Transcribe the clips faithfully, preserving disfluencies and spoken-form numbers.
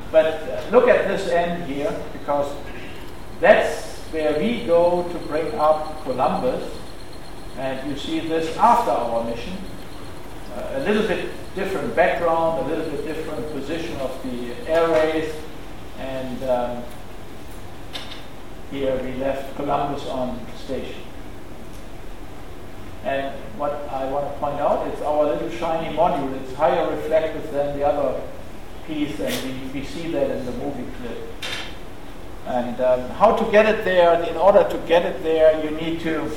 But uh, look at this end here, because that's where we go to bring up Columbus. And you see this after our mission. Uh, a little bit different background, a little bit different position of the air race. And um, here we left Columbus on station. And what I want to point out, it's our little shiny module. It's higher reflective than the other piece, and we, we see that in the movie clip. And um, how to get it there? In order to get it there, you need to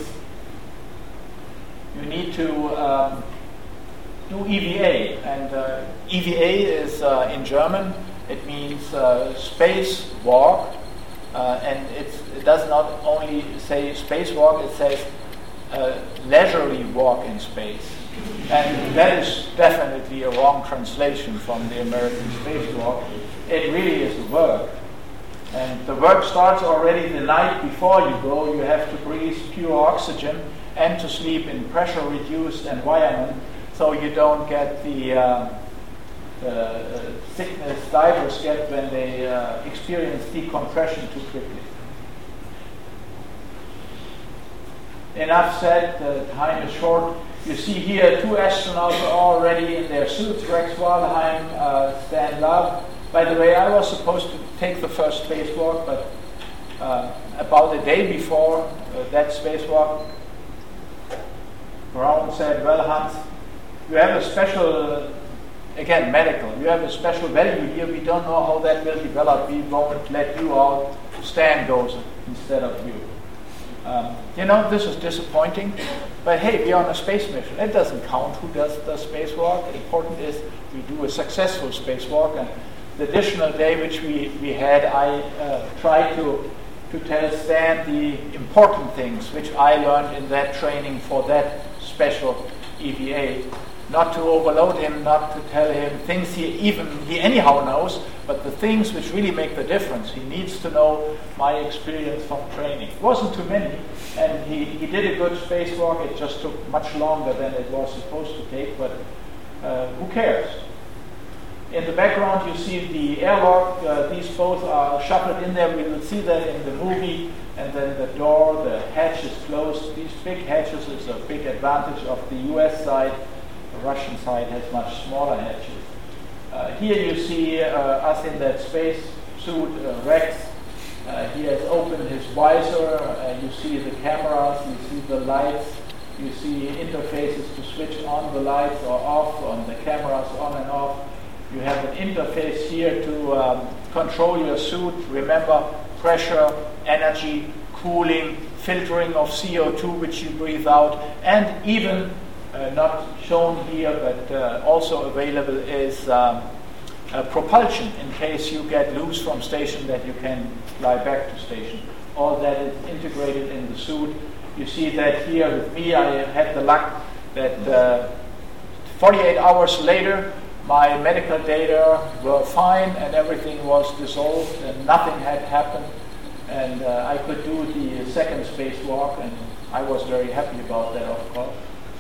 you need to um, do E V A. And uh, E V A is uh, in German. It means uh, space walk, uh, and it's, it does not only say spacewalk. It says uh, leisurely walk in space. And that is definitely a wrong translation from the American spacewalk. It really is work. And the work starts already the night before you go. You have to breathe pure oxygen and to sleep in pressure-reduced environment, so you don't get the, uh, the uh, sickness divers get when they uh, experience decompression too quickly. Enough said, the time is short. You see here two astronauts are already in their suits, Rex Walheim, uh, Stan Love. By the way, I was supposed to take the first spacewalk, but uh, about a day before uh, that spacewalk, Brown said, well, Hans, you have a special, again, medical, you have a special value here. We don't know how that will develop. We won't let you out. Stan goes instead of you. Um, you know, this is disappointing, but hey, we're on a space mission. It doesn't count who does the spacewalk. Important is we do a successful spacewalk. And the additional day which we, we had, I uh, tried to, to tell Stan the important things which I learned in that training for that special E V A. Not to overload him, not to tell him things he even he anyhow knows, but the things which really make the difference. He needs to know my experience from training. It wasn't too many, and he, he did a good spacewalk. It just took much longer than it was supposed to take, but uh, who cares? In the background you see the airlock. Uh, these both are shuffled in there. We will see that in the movie. And then the door, the hatch is closed. These big hatches is a big advantage of the U S side. The Russian side has much smaller hatches. Uh, here you see uh, us in that space suit, uh, Rex. Uh, he has opened his visor. Uh, you see the cameras, you see the lights, you see interfaces to switch on the lights or off, on the cameras on and off. You have an interface here to um, control your suit. Remember, pressure, energy, cooling, filtering of C O two which you breathe out, and even Uh, not shown here, but uh, also available is um, uh, propulsion in case you get loose from station, that you can fly back to station. All that is integrated in the suit. You see that here with me, I had the luck that uh, forty-eight hours later, my medical data were fine and everything was dissolved and nothing had happened. And uh, I could do the second spacewalk, and I was very happy about that, of course.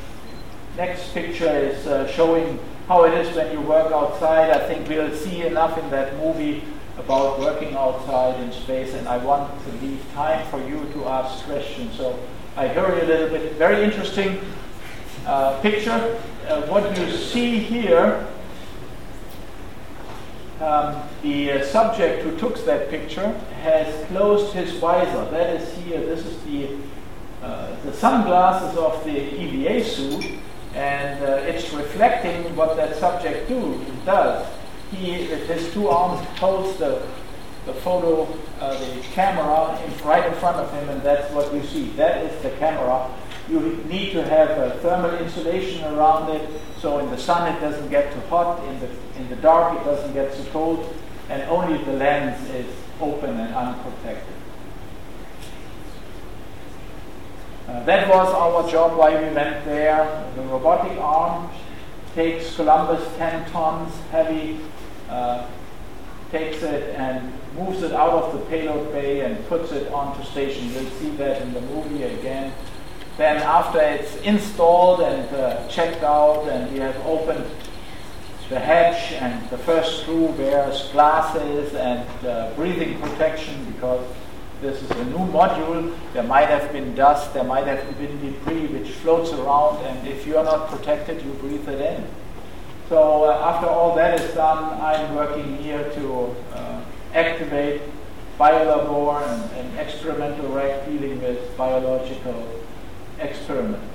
Next picture is uh, showing how it is when you work outside. I think we'll see enough in that movie about working outside in space, and I want to leave time for you to ask questions. So I hurry a little bit. Very interesting uh, picture. Uh, what you see here, um, the uh, subject who took that picture has closed his visor. That is here. This is the uh, the sunglasses of the E V A suit. And uh, it's reflecting what that subject do, does. He, with his two arms, holds the, the photo, uh, the camera in, right in front of him, and that's what you see. That is the camera. You need to have a thermal insulation around it, so in the sun it doesn't get too hot, in the, in the dark it doesn't get too cold, and only the lens is open and unprotected. Uh, that was our job, why we went there. The robotic arm takes Columbus, ten tons heavy, uh, takes it and moves it out of the payload bay and puts it onto station. You'll see that in the movie again. Then after it's installed and uh, checked out, and we have opened the hatch, and the first crew wears glasses and uh, breathing protection because this is a new module. There might have been dust, there might have been debris which floats around, and if you are not protected, you breathe it in. So uh, after all that is done, I'm working here to uh, activate BioLabor and an experimental rack dealing with biological experiments.